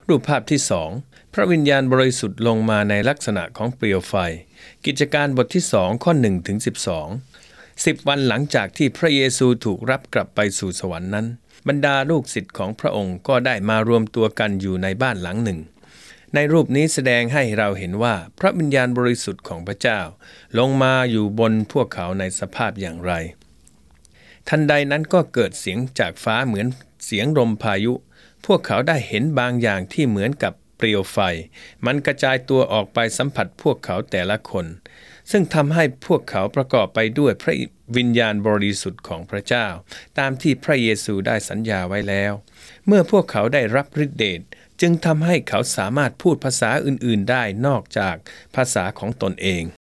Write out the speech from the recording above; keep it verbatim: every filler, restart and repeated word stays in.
รูปภาพที่สองพระวิญญาณบริสุทธิ์ลงมาในลักษณะของเปลวไฟกิจการบทที่สองข้อหนึ่งถึงสิบสองสิบวันหลังจากที่พระเยซูถูกรับกลับไปสู่สวรรค์นั้นบรรดาลูกศิษย์ของพระองค์ก็ได้มารวมตัวกันอยู่ในบ้านหลังหนึ่งในรูปนี้แสดงให้เราเห็นว่าพระวิญญาณบริสุทธิ์ของพระเจ้าลงมาอยู่บนพวกเขาในสภาพอย่างไรทันใดนั้นก็เกิดเสียงจากฟ้าเหมือนเสียงลมพายุพวกเขาได้เห็นบางอย่างที่เหมือนกับเปลวไฟมันกระจายตัวออกไปสัมผัสพวกเขาแต่ละคนซึ่งทำให้พวกเขาประกอบไปด้วยพระวิญญาณบริสุทธิ์ของพระเจ้าตามที่พระเยซูได้สัญญาไว้แล้วเมื่อพวกเขาได้รับฤทธิเดชจึงทำให้เขาสามารถพูดภาษาอื่นๆได้นอกจากภาษาของตนเอง